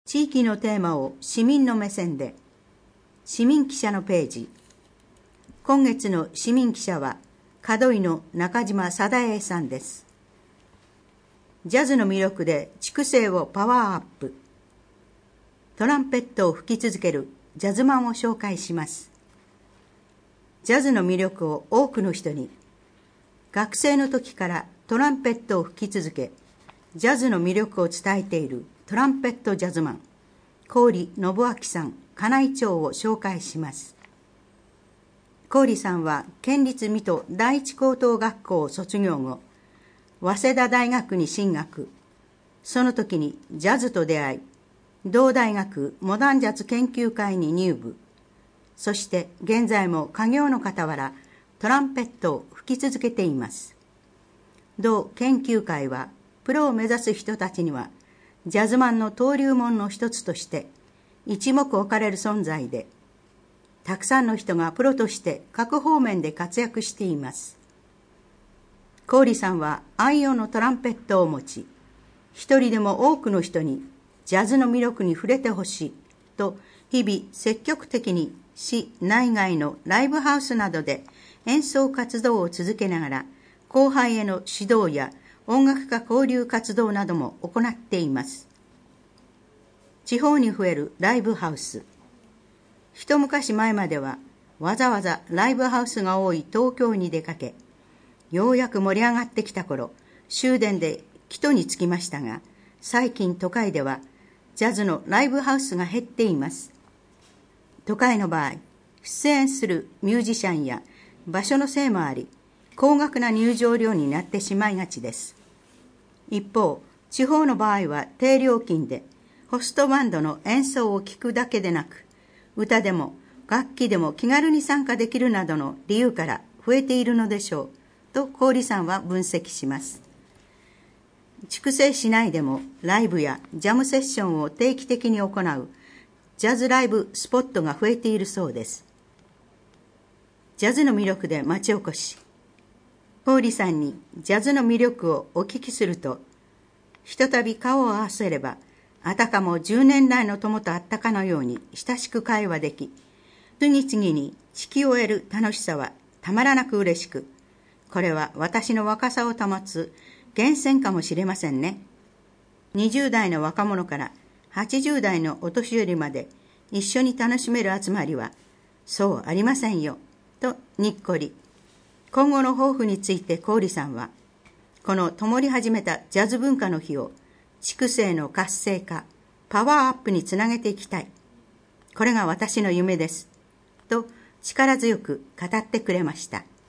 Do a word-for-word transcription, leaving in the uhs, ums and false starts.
地域のテーマを市民の目線で。市民記者のページ。今月の市民記者は門井の中島貞栄さんです。ジャズの魅力で畜生をパワーアップ。トランペットを吹き続けるジャズマンを紹介します。ジャズの魅力を多くの人に。学生の時からトランペットを吹き続け、ジャズの魅力を伝えているトランペットジャズマン、郡信明さん、金井町を紹介します。郡さんは県立水戸第一高等学校を卒業後、早稲田大学に進学。その時にジャズと出会い、同大学モダンジャズ研究会に入部。そして現在も家業の傍らトランペットを吹き続けています。同研究会はプロを目指す人たちにはジャズマンの登竜門の一つとして一目置かれる存在で、たくさんの人がプロとして各方面で活躍しています。郡さんは愛用のトランペットを持ち、一人でも多くの人にジャズの魅力に触れてほしいと日々積極的に市内外のライブハウスなどで演奏活動を続けながら、後輩への指導や音楽家交流活動なども行っています。地方に増えるライブハウス。一昔前まではわざわざライブハウスが多い東京に出かけ、ようやく盛り上がってきた頃、終電で帰途に着きましたが、最近都会ではジャズのライブハウスが減っています。都会の場合、出演するミュージシャンや場所のせいもあり、高額な入場料になってしまいがちです。一方、地方の場合は低料金でホストバンドの演奏を聴くだけでなく、歌でも楽器でも気軽に参加できるなどの理由から増えているのでしょうと郡さんは分析します。筑西市内でもライブやジャムセッションを定期的に行うジャズライブスポットが増えているそうです。ジャズの魅力で町おこし。郡さんにジャズの魅力をお聞きすると、ひとたび顔を合わせれば、あたかもじゅうねん来の友と会ったかのように親しく会話でき、次々に聞き終える楽しさはたまらなく嬉しく、これは私の若さを保つ源泉かもしれませんね。にじゅう代の若者からはちじゅう代のお年寄りまで一緒に楽しめる集まりは、そうありませんよ、とにっこり。今後の抱負について郡さんは、この灯り始めたジャズ文化の日を筑西の活性化、パワーアップにつなげていきたい。これが私の夢です。と力強く語ってくれました。